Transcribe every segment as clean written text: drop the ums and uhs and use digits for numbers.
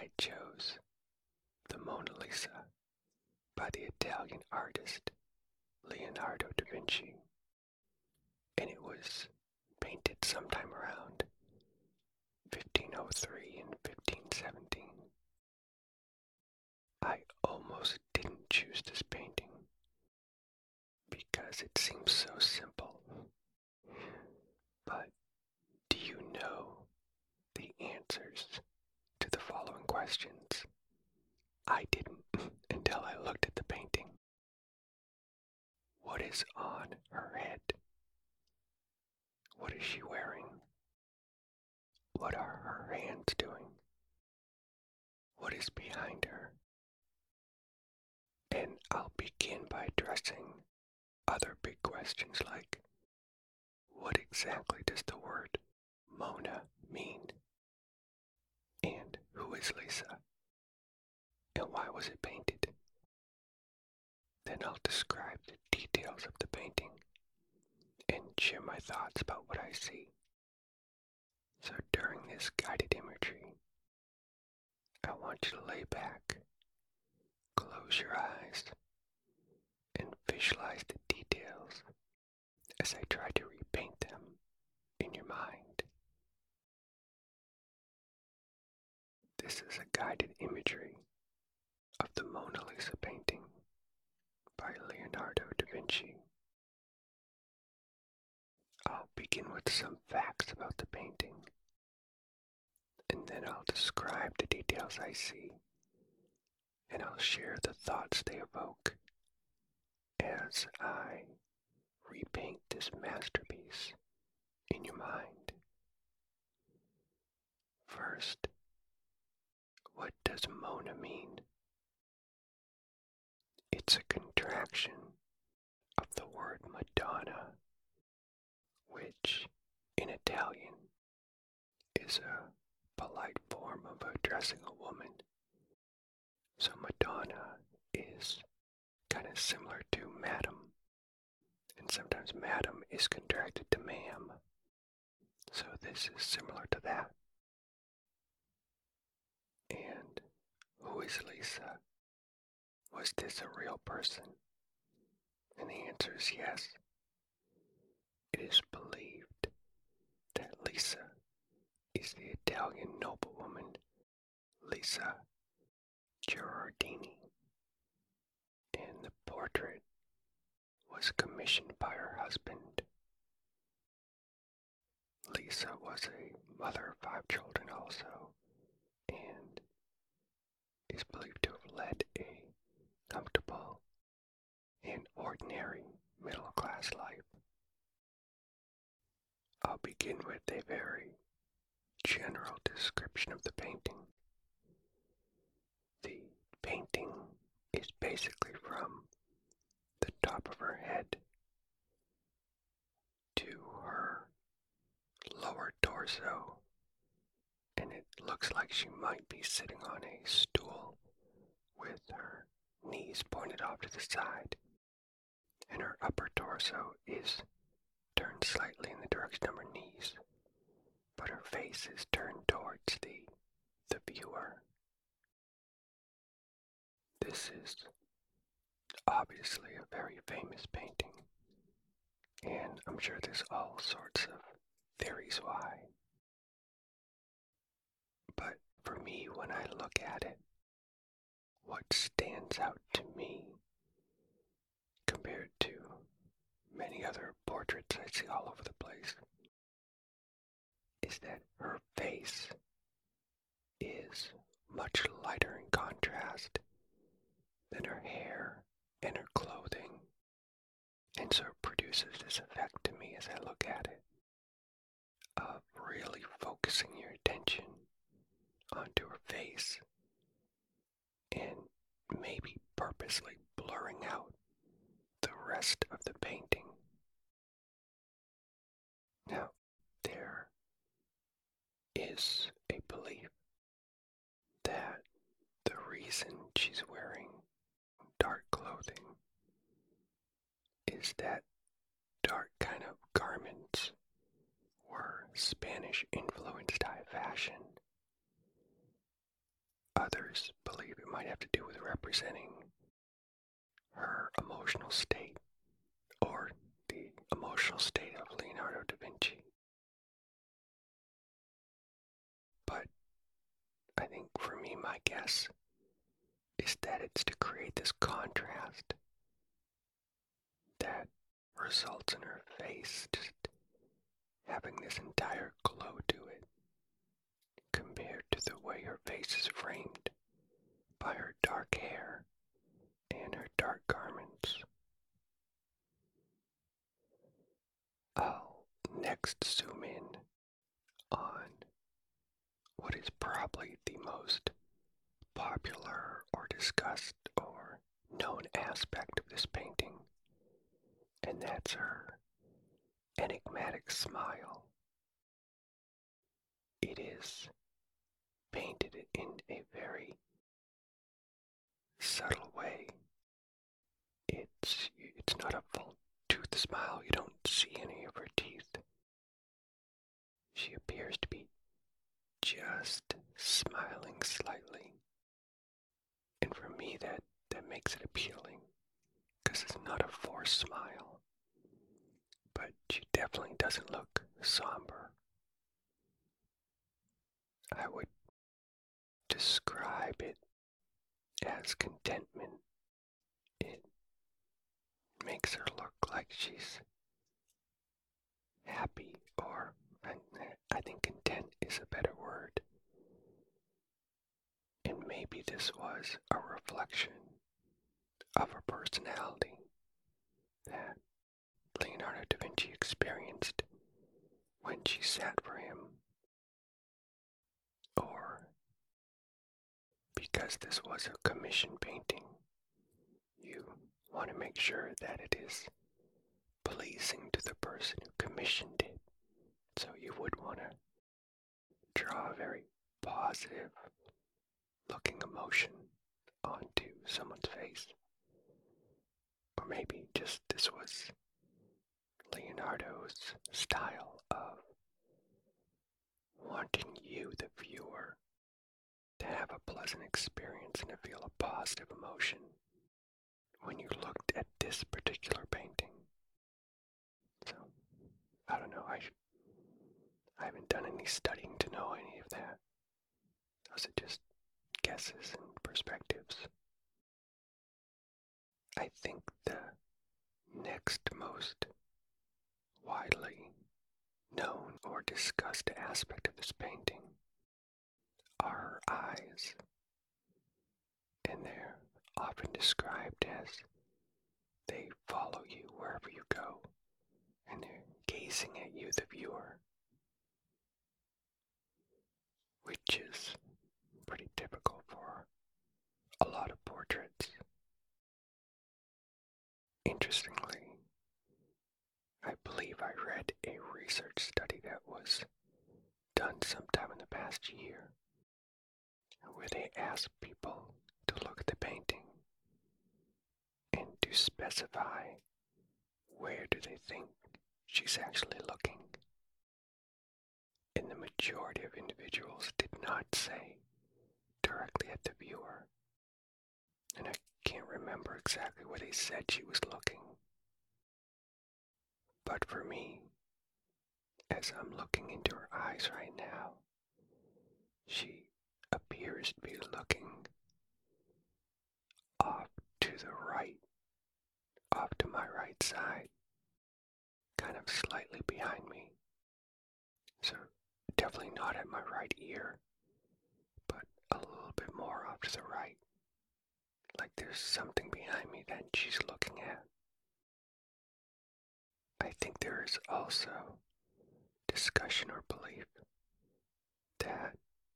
I chose the Mona Lisa by the Italian artist Leonardo da Vinci, and it was painted sometime around 1503 and 1517. I almost didn't choose this painting because it seems so simple. But do you know the answers to the following questions? I didn't until I looked at the painting. What is on her head? What is she wearing? What are her hands doing? What is behind her? And I'll begin by addressing other big questions like, what exactly does the word Mona mean? And who is Lisa? And why was it painted? Then I'll describe the details of the painting and share my thoughts about what I see. So during this guided imagery, I want you to lay back, close your eyes, and visualize the details as I try to repaint them in your mind. This is a guided imagery of the Mona Lisa painting by Leonardo da Vinci. I'll begin with some facts about the painting, and then I'll describe the details I see, and I'll share the thoughts they evoke as I repaint this masterpiece in your mind. First, what does Mona mean? It's a contraction of the word Madonna, which in Italian is a polite form of addressing a woman. So Madonna is kind of similar to Madam, and sometimes Madam is contracted to Ma'am. So this is similar to that. And who is Lisa? Was this a real person? And the answer is yes. It is believed that Lisa is the Italian noblewoman Lisa Gherardini, and the portrait was commissioned by her husband. Lisa was a mother of 5 children also, and is believed to have led a comfortable and ordinary middle-class life. I'll begin with a very general description of the painting. The painting is basically from the top of her head to her lower torso, and it looks like she might be sitting on a stool with her knees pointed off to the side, and her upper torso is turned slightly in the direction of her knees, but her face is turned towards the viewer. This is obviously a very famous painting, and I'm sure there's all sorts of theories why. But for me, when I look at it, what stands out to me compared to many other portraits I see all over the place is that her face is much lighter in contrast than her hair and her clothing, and so it produces this effect to me as I look at it of really focusing your attention onto her face and maybe purposely blurring out the rest of the painting. Now, there is a belief that the reason she's wearing dark clothing is that dark kind of garments were Spanish-influenced high fashion Others believe it might have to do with representing her emotional state or the emotional state of Leonardo da Vinci. But I think for me, my guess is that it's to create this contrast that results in her face just having this entire glow to it, compared to the way her face is framed by her dark hair and her dark garments. I'll next zoom in on what is probably the most popular or discussed or known aspect of this painting, and that's her enigmatic smile. It is painted in a very subtle way. It's not a full tooth smile. You don't see any of her teeth. She appears to be just smiling slightly. And for me, that makes it appealing, because it's not a forced smile. But she definitely doesn't look somber. I would describe it as contentment. It makes her look like she's happy, or I think content is a better word. And maybe this was a reflection of her personality that Leonardo da Vinci experienced when she sat for him, or because this was a commission painting, you want to make sure that it is pleasing to the person who commissioned it. So you would want to draw a very positive looking emotion onto someone's face. Or maybe just this was Leonardo's style of wanting you, the viewer, to have a pleasant experience and to feel a positive emotion when you looked at this particular painting. So, I don't know, I haven't done any studying to know any of that. Those are just guesses and perspectives. I think the next most widely known or discussed aspect of this painting are her eyes, and they're often described as they follow you wherever you go, and they're gazing at you, the viewer, which is pretty typical for a lot of portraits. Interestingly, I believe I read a research study that was done sometime in the past year, where they asked people to look at the painting and to specify where do they think she's actually looking. And the majority of individuals did not say directly at the viewer. And I can't remember exactly where they said she was looking. But for me, as I'm looking into her eyes right now, she appears to be looking off to the right, off to my right side, kind of slightly behind me. So definitely not at my right ear, but a little bit more off to the right. Like there's something behind me that she's looking at. I think there is also discussion or belief that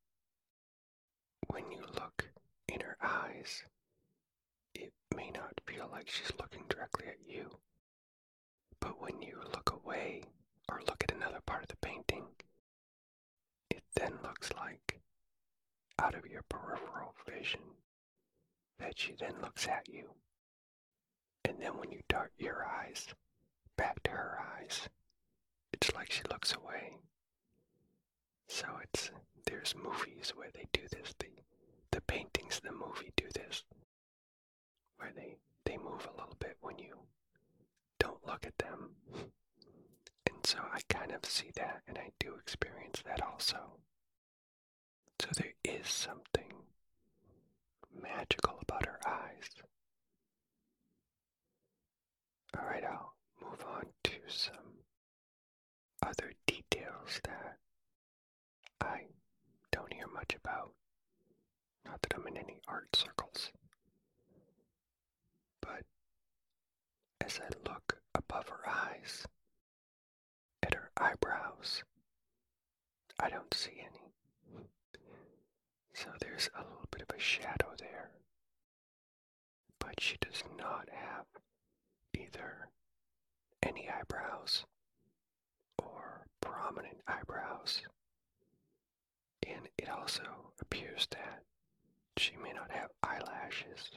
when you look in her eyes, it may not feel like she's looking directly at you, but when you look away or look at another part of the painting, it then looks like, out of your peripheral vision, that she then looks at you. And then when you dart your eyes back to her eyes, it's like she looks away. So there's movies where they do this. The the paintings in the movie do this, where they move a little bit when you don't look at them. And so I kind of see that, and I do experience that also. So there is something magical about her eyes. Alright, I'll move on to some other details that I don't hear much about. Not that I'm in any art circles. But as I look above her eyes, at her eyebrows, I don't see any. So there's a little bit of a shadow there. But she does not have either any eyebrows or prominent eyebrows. And it also appears that she may not have eyelashes.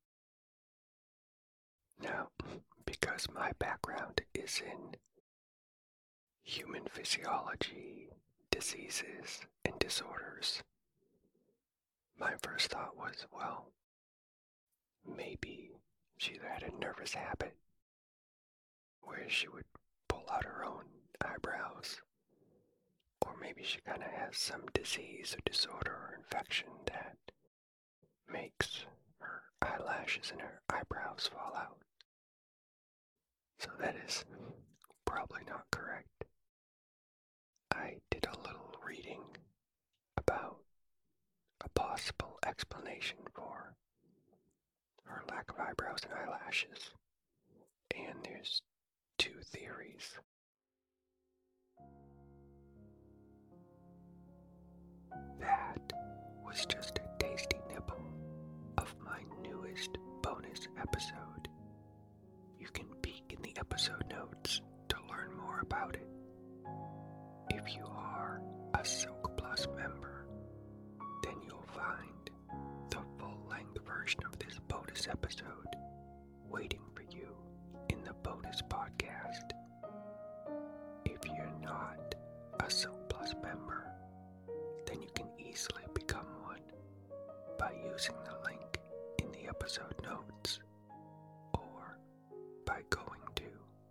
Now, because my background is in human physiology, diseases, and disorders, my first thought was, well, maybe she either had a nervous habit where she would pull out her own eyebrows, or maybe she kind of has some disease or disorder or infection that makes her eyelashes and her eyebrows fall out. So that is probably not correct. I did a little reading about a possible explanation for her lack of eyebrows and eyelashes, and there's two theories. That was just a tasty nibble of my newest bonus episode. You can peek in the episode notes to learn more about it. If you are a Silk Plus member, then you'll find the full-length version of this bonus episode waiting for you in the bonus podcast. If you're not a Silk Plus member, then you can easily become one by using the link in the episode notes or by going to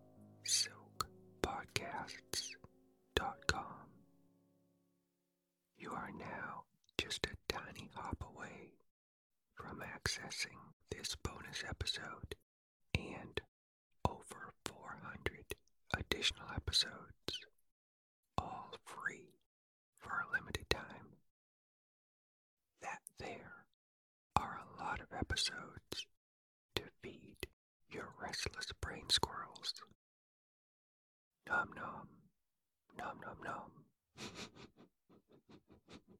silkpodcasts.com. You are now just a tiny hop away from accessing this bonus episode and over 400 additional episodes, all free for a limited time. That there are a lot of episodes to feed your restless brain squirrels. Nom nom, nom nom nom.